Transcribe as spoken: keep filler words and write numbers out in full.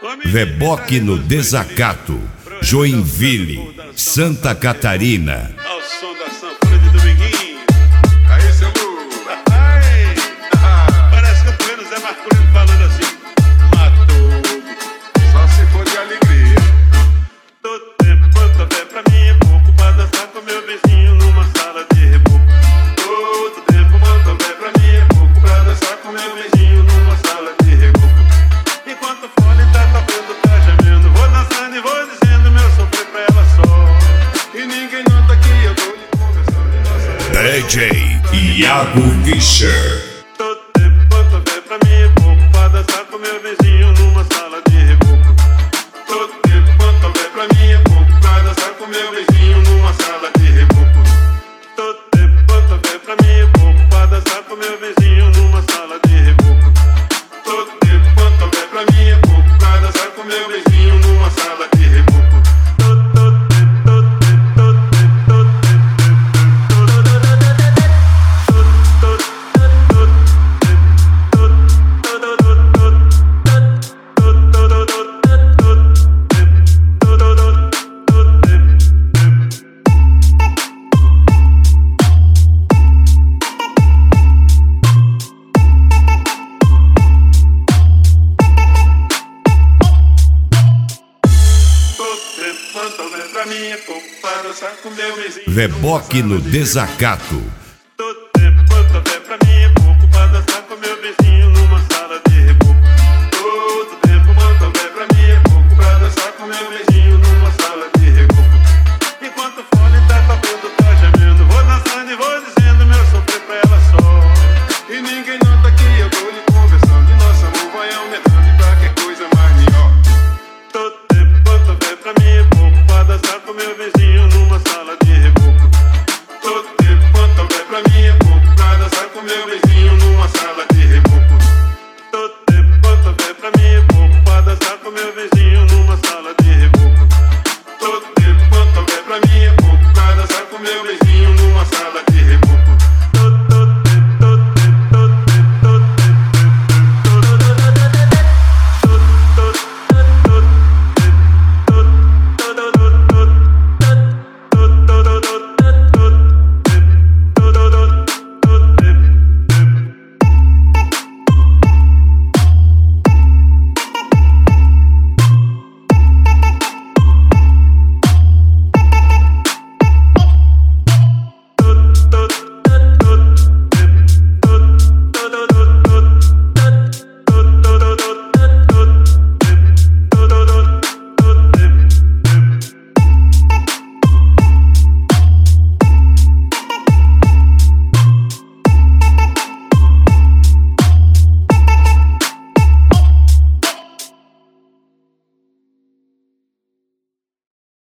Reboque no Desacato, Joinville, Santa Catarina. Ao som da sanfona de Dominguinho. Aí, seu Lu. Ai, parece que eu tô vendo o Zé Marcolino falando assim: matou, Só se for de alegria. todo tempo quanto houver pra mim é pouco pra dançar com meu vizinho numa sala de reboco. Todo tempo quanto houver pra mim é pouco pra dançar com meu vizinho numa sala de reboco. Enquanto o fone tá tocando, tá gemendo, vou dançando e vou dizendo meu sofrer pra ela só. E ninguém nota que eu tô lhe conversando em nossa D J Iago Fischer. Todo tempo quanto houver pra mim é pouco pra dançar com meu vizinho numa sala de reboco. Todo tempo quanto houver pra mim é pouco pra dançar com meu vizinho numa sala de reboco. Todo tempo quanto houver pra mim é pouco pra dançar com meu vizinho numa sala de reboco. Todo tempo quanto houver pra mim é pouco pra dançar com meu vizinho numa sala de reboco. Todo, todo tempo, todo tempo, todo tempo, todo quanto houver pra mim é pouco para dançar com meu vizinho. Reboque no Desacato,